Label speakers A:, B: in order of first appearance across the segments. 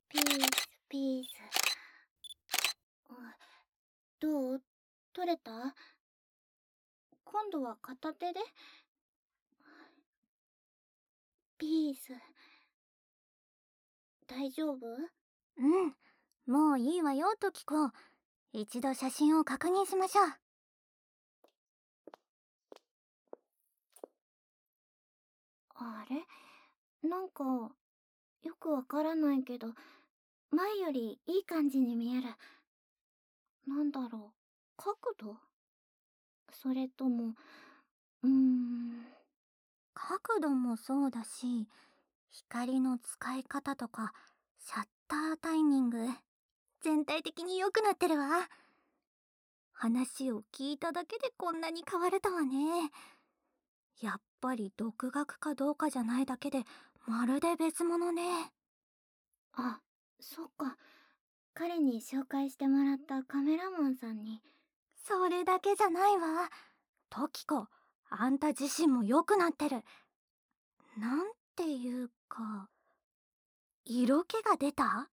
A: ピース、ピース。どう？取れた？今度は片手で？ピース。大丈夫？
B: うん、もういいわよ、トキコ。一度写真を確認しましょう。
A: あれ？なんか、よくわからないけど、前よりいい感じに見える。なんだろう、角度？それとも、
B: 角度もそうだし、光の使い方とか、シャッタータイミング、全体的に良くなってるわ。話を聞いただけでこんなに変われたわね。やっぱり独学かどうかじゃないだけで、まるで別物ね。
A: あ、そっか。彼に紹介してもらったカメラマンさんに。
B: それだけじゃないわ。トキコ、あんた自身も良くなってる。なんていうか、色気が出た？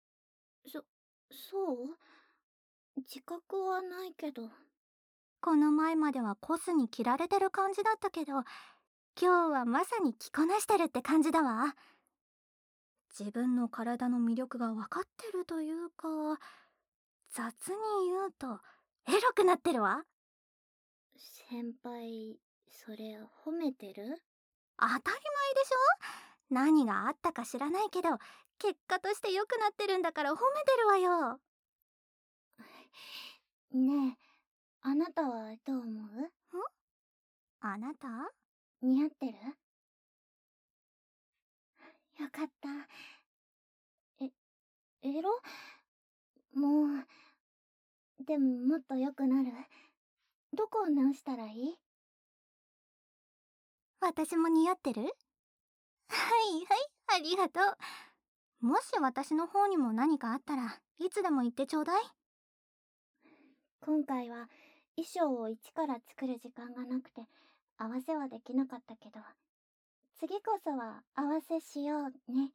A: そう自覚はないけど。
B: この前まではコスに着られてる感じだったけど、今日はまさに着こなしてるって感じだわ。自分の体の魅力が分かってるというか、雑に言うとエロくなってるわ。
A: 先輩、それ褒めてる？
B: 当たり前でしょ。何があったか知らないけど、結果として良くなってるんだから褒めてるわよ。
A: ねえ、あなたはどう思う？
B: あなた？
A: 似合ってる？よかった。え、エロ？もでももっと良くなる。どこを直したらいい？
B: 私も似合ってる？はいはい、ありがとう。もし私の方にも何かあったらいつでも言ってちょうだい。
A: 今回は衣装を一から作る時間がなくて合わせはできなかったけど、次こそは合わせしようね。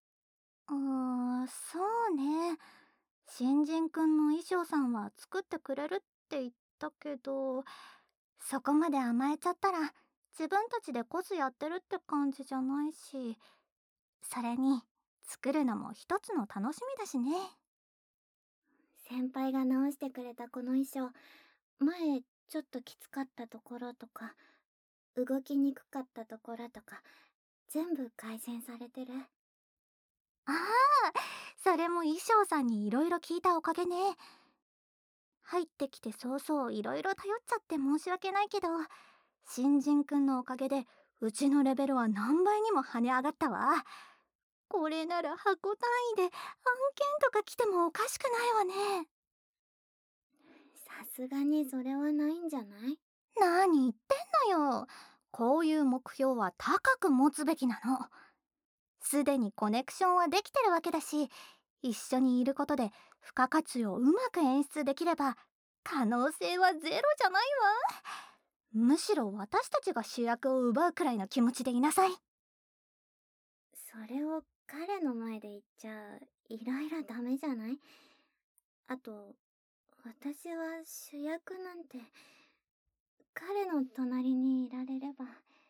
B: そうね。新人くんの衣装さんは作ってくれるって言ったけど、そこまで甘えちゃったら自分たちでコスやってるって感じじゃないし、それに作るのも一つの楽しみだしね。
A: 先輩が直してくれたこの衣装、前ちょっときつかったところとか、動きにくかったところとか、全部改善されてる。
B: ああ、それも衣装さんにいろいろ聞いたおかげね。入ってきて早々いろいろ頼っちゃって申し訳ないけど、新人くんのおかげでうちのレベルは何倍にも跳ね上がったわ。これなら箱単位で案件とか来てもおかしくないわね。
A: さすがにそれはないんじゃない？
B: 何言ってんのよ。こういう目標は高く持つべきなの。すでにコネクションはできてるわけだし、一緒にいることで付加価値をうまく演出できれば可能性はゼロじゃないわ。むしろ私たちが主役を奪うくらいの気持ちでいなさい。
A: それを彼の前で言っちゃいろいろダメじゃない？あと、私は主役なんて、彼の隣にいられれば。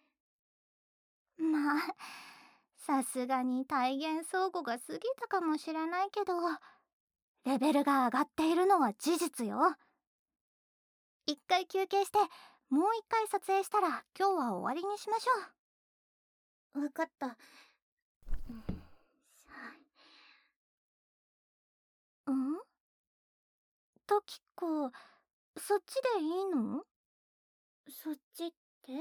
B: まあ、さすがに体現相互が過ぎたかもしれないけど、レベルが上がっているのは事実よ。一回休憩して、もう一回撮影したら今日は終わりにしまし
A: わかった。
B: ょう。トキコ、そっちでいいの？
A: そっちって？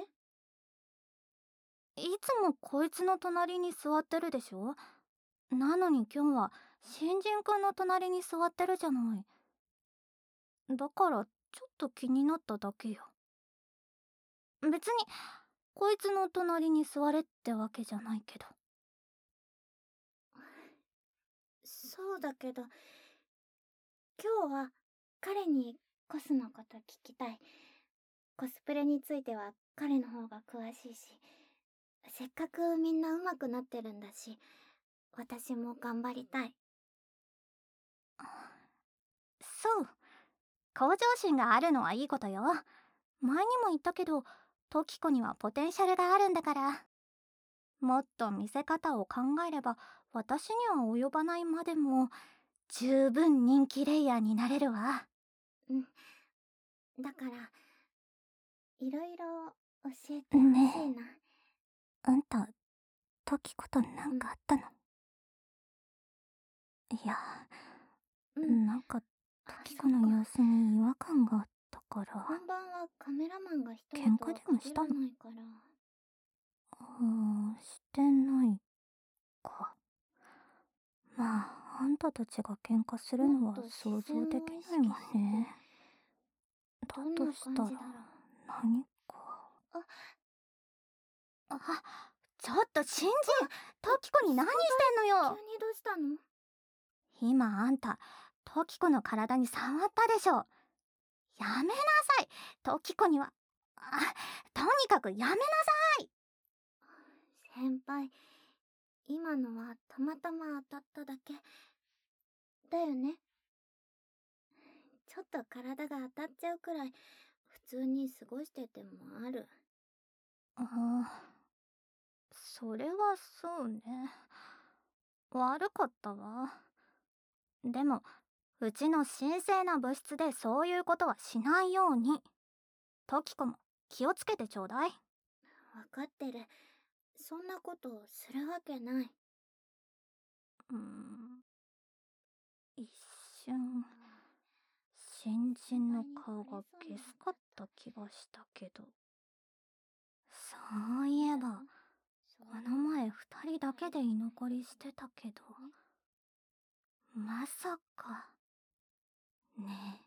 B: いつもこいつの隣に座ってるでしょ。なのに今日は新人くんの隣に座ってるじゃない。だからちょっと気になっただけよ。別にこいつの隣に座れってわけじゃないけど。
A: そうだけど、今日は彼にコスのこと聞きたい。コスプレについては彼の方が詳しいし、せっかくみんな上手くなってるんだし、私も頑張りたい。
B: そう、向上心があるのはいいことよ。前にも言ったけど、トキコにはポテンシャルがあるんだから。もっと見せ方を考えれば、私には及ばないまでも十分人気レイヤーになれるわ。
A: うん。だから、いろいろ教えてほ
B: ね
A: しいな。
B: え、あんたトキコとなんかあったの？いや、
A: うん。
B: なんかト
A: あ、
B: キ
A: そっか。
B: コの様子に違和感があったから。
A: 本番はカメラマンが一人
B: 喧嘩で
A: とは限
B: もしたの？
A: らないから。
B: してないか。まあ、あんたたちが喧嘩する
A: もっ
B: のは
A: と視
B: 想像で
A: 線を意
B: きないわ
A: 識して、
B: ね。だ
A: どんな
B: としたら
A: 感じだろう。
B: 何か。
A: あ、
B: あ、ちょっと新人、トキコに何し
A: 相談
B: てんのよ。
A: 急にどうしたの？
B: 今あんたトキコの体に触ったでしょ。やめなさい。トキコには、あ、とにかくやめなさい。
A: 先輩、今のはたまたま当たっただけ。だよね。ちょっと体が当たっちゃうくらい、普通に過ごしててもある。
B: それはそうね。悪かったわ。でもうちの神聖な部室でそういうことはしないように。トキコも気をつけてちょうだい。
A: わかってる。そんなことをするわけない。
B: うーん、一瞬新人の顔がゲスかった気がしたけど。そういえばこの前二人だけで居残りしてたけど、まさかね。